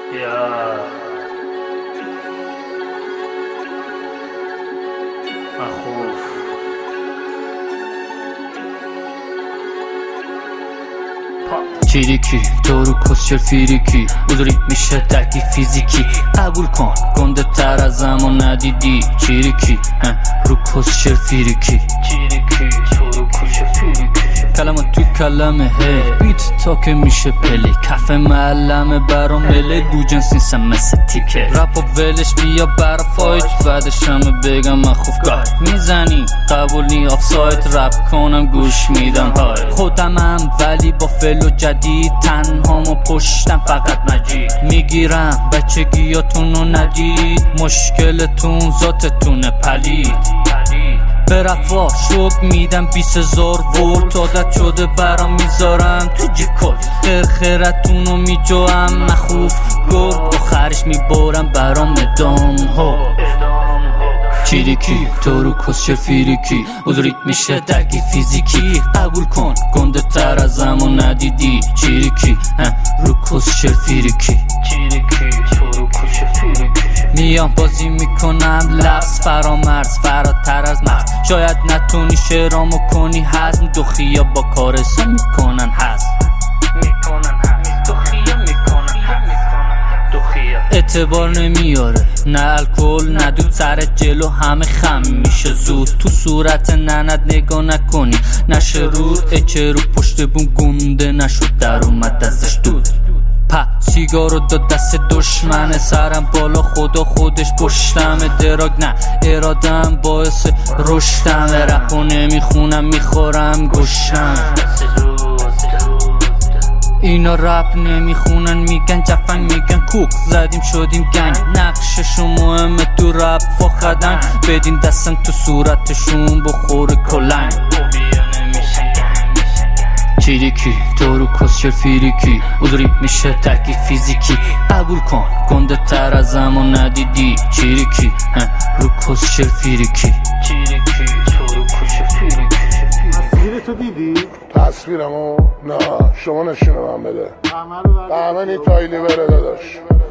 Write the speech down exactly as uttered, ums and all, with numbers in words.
یا مخوف چیریکی تو رو کسچر فیریکی بودوری میشه درکی فیزیکی قبول کن گنده تر از زمان ندیدی چیریکی رو کسچر فیریکی چیریکی تو رو کسچر فیریکی کلمات تو کلمه هی بیت تا که میشه پلی کف معلمه برام مله دو جنس نیستم مثل تیکه رپ و ولش بیا برا فایت بعدش همه بگم من خوف گاید میزنی قبول نی آف سایت رپ کنم گوش میدم های خودم هم ولی با فل و جدید تنها ما پشتم فقط مجید میگیرم بچگیاتون رو ندید مشکلتون ذاتتونه پلید به رفا شوک میدم بیس هزار ورد عادت شده برام میذارم تو جیکل خیر خیرتونو میجوام مخوف گرد آخرش میبارم برام ادام ها چیریکی تو رو کسچر فیریکی بزرگ میشه درکی فیزیکی قبول کن گنده تر از زمان ندیدی چیریکی رو کسچر فیریکی چیریکی تو رو کسچر فیریکی میام بازی میکنم لفظ فرامرز فراتر از مرز شاید نتونی شعرامو کنی هضم دو خیا با کارسا میکنن هضم میکنن هضم دو خیا میکنن هضم دو خیا اعتبار نمیاره نه الکل نه دود سر جلو همه خم میشه زود تو صورت ننت نگاه نکنی نشه رود اچه رو پشت بوم گنده نشد در اومد ازش دود په سیگارو داد دست دشمن سرم بالا خدا خودش پشتم دراگ نه ارادم باعث رشدم رپو نمیخونم میخورم گشتم اینا رپ نمیخونن میگن جفنگ میگن کوک زدیم شدیم گنگ نقششون مهمه تو رپ فاخدن بدین دستن تو صورتشون بخوره کلنگ چیریکی تو رو کسچر فیریکی بزرگ میشه ترکی فیزیکی قبول کن گنده تر از زمان ندیدی چیریکی رو کسچر فیریکی چیریکی تو رو کسچر فیریکی تصویر تو دیدی؟ تصویرمو؟ نه شما نشونه من بده همه رو همه نی تایلی بره داداش